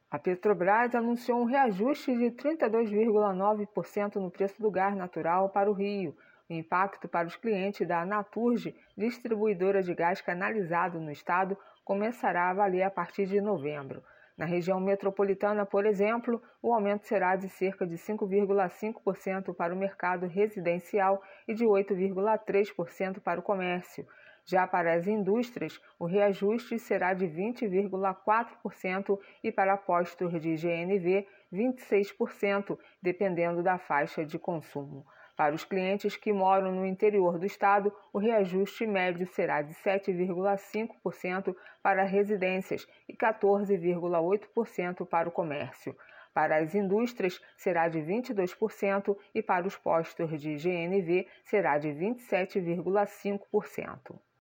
A Petrobras anunciou um reajuste de 32,9% no preço do gás natural para o Rio. O impacto para os clientes da Naturgy, distribuidora de gás canalizado no estado, começará a valer a partir de novembro. Na região metropolitana, por exemplo, o aumento será de cerca de 5,5% para o mercado residencial e de 8,3% para o comércio. Já para as indústrias, o reajuste será de 20,4% e para postos de GNV, 26%, dependendo da faixa de consumo. Para os clientes que moram no interior do estado, o reajuste médio será de 7,5% para residências e 14,8% para o comércio. Para as indústrias, será de 22% e para os postos de GNV será de 27,5%.